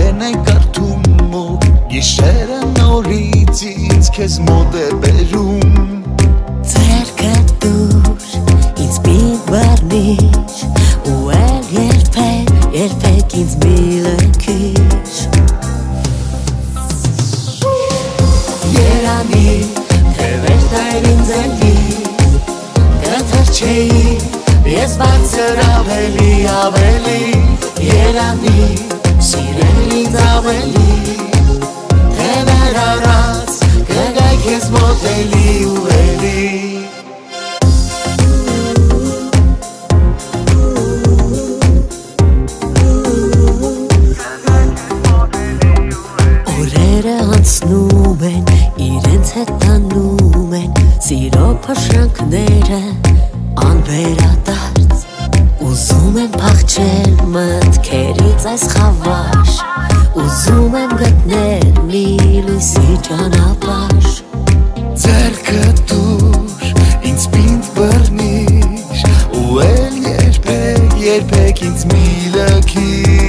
են կարդում ու գիշերը նորից ինձ քեզ մոտ է բերում Ձերքը դուր ինձ մի բառնիչ ու էլ երբեք ինձ մի լքիչ Երանի թե վերտայր ինձ էլի կթր չէի ես բարձր ավելի Երանի սիրել ինձ ավելի թե վեր առած կգայ քեզ մոտ էլի ու էլի Օրերը անցնում են, իրենց հետ տանում են Սիրո փշրանքները անվերադարձ Ուզում եմ փախչել մտքերից այս խավար Ուզում եմ գտնել մի լույսի ճանապարհ Ձերքը դուր ինձ պինդ բռնիր ու էլ երբեք ինձ մի լքիր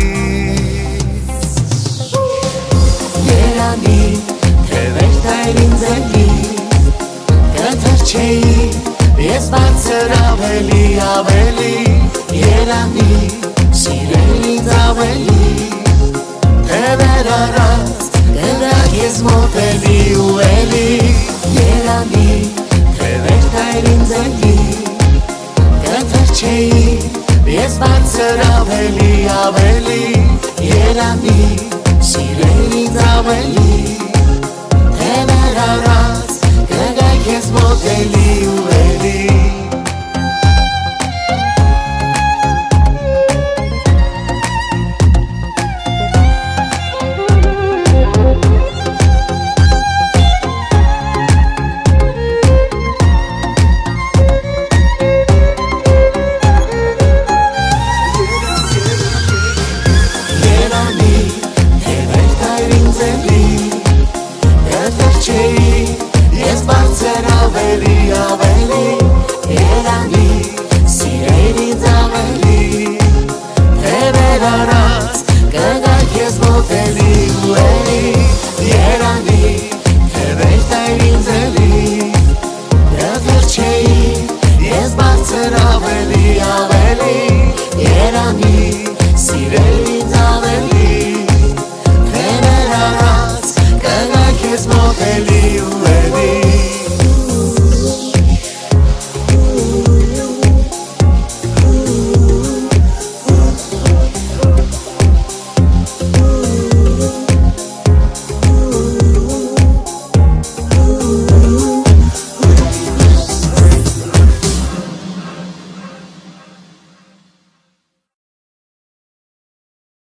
Երանի թե վերտայր ինձ էլի կթր չէի ես բարձր ավելի Երանի սիրել ինձ ավելի թե վեր առած կգա քեզ մոտ էլի ու էլի Երանի թե վերտայր ինձ էլի կթր չէի ես բարձր ավելի Երանի սիրել ինձ ավելի